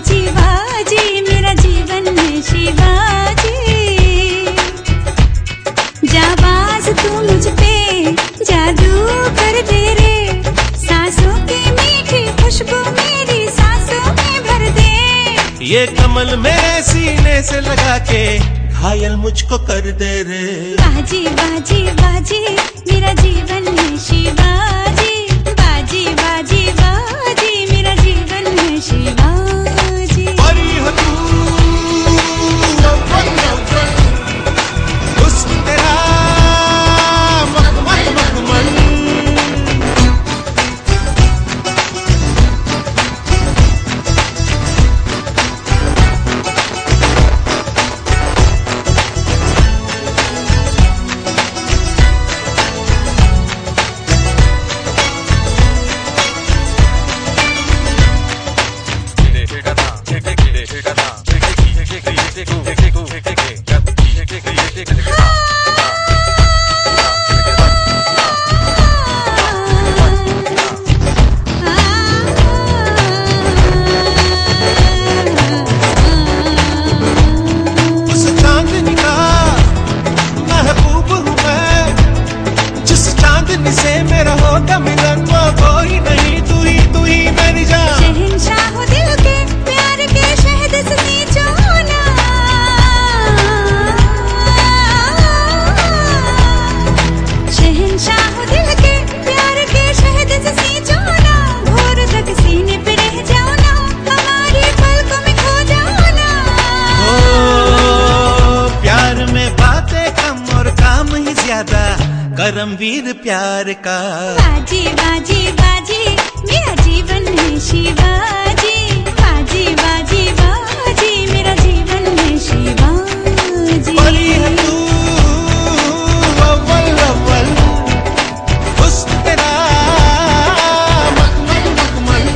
बाजी बाजी मेरा जीवन है शिवाजी। जाबाज तू मुझ पे जादू कर दे रे, सांसों की मीठी खुशबू मेरी सांसों में भर दे। ये कमल मेरे सीने से लगा के घायल मुझको कर दे रे। बाजी बाजी बाजी मेरा जीवन है शिवाजी। बाजी बाजी बाजी मेरा जीवन है शिवाजी। परी हो तू हुस्न तेरा मखमल मखमल। से मेरा होगा मिलन वो कोई नहीं, तू ही मेरी जान। शहंशाह दिल के प्यार के शहद से सींचो ना, शहंशाह दिल के प्यार के शहद से सींचो ना। भोर तक सीने पे रह जाओ ना, हमारी पलकों में खो जाओ ना। ओ प्यार में बातें कम और काम ही ज्यादा, करमवीर प्यार का। बाजी बाजी बाजी मेरा जीवन है शिवाजी। बाजी बाजी बाजी मेरा जीवन है शिवाजी। परी है तू अव्वल अव्वल, हुस्न तेरा मखमल मखमल।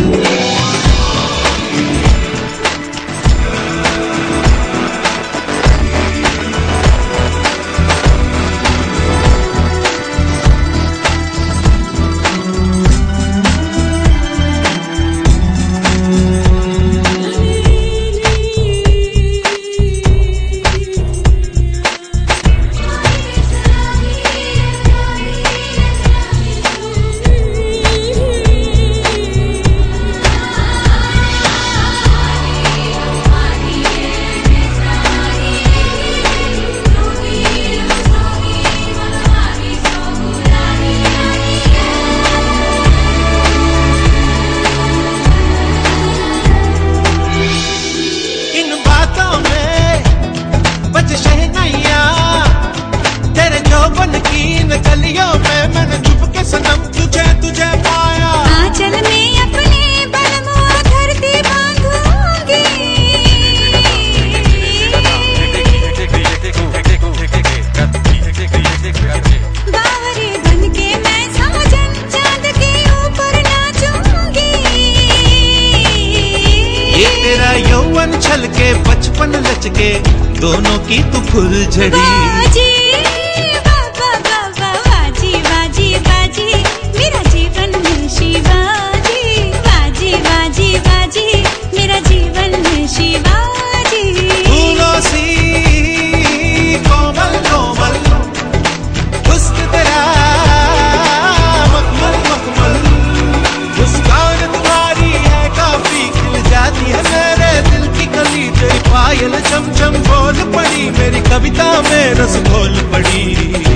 गलियों में मैंने छुप के सनम तुझे पाया। आंचल में अपने बलमुआ धरती बांधूंगी, बावरे बन के मैं साजन चांद के ऊपर नाचूंगी। ये तेरा यौवन छलके बचपन लचके दोनों की तू फुलझड़ी। मेरा जीवन है शिवाजी। बाजी बाजी बाजी मेरा जीवन है शिवाजी। फूलों सी कोमल कोमल, हुस्न तेरा मखमल मखमल। मुस्कान तुम्हारी है काफी, खिल जाती है मेरे दिल की कली। तेरी पायल चम चम बोल पड़ी, मेरी कविता में रस घोल पड़ी।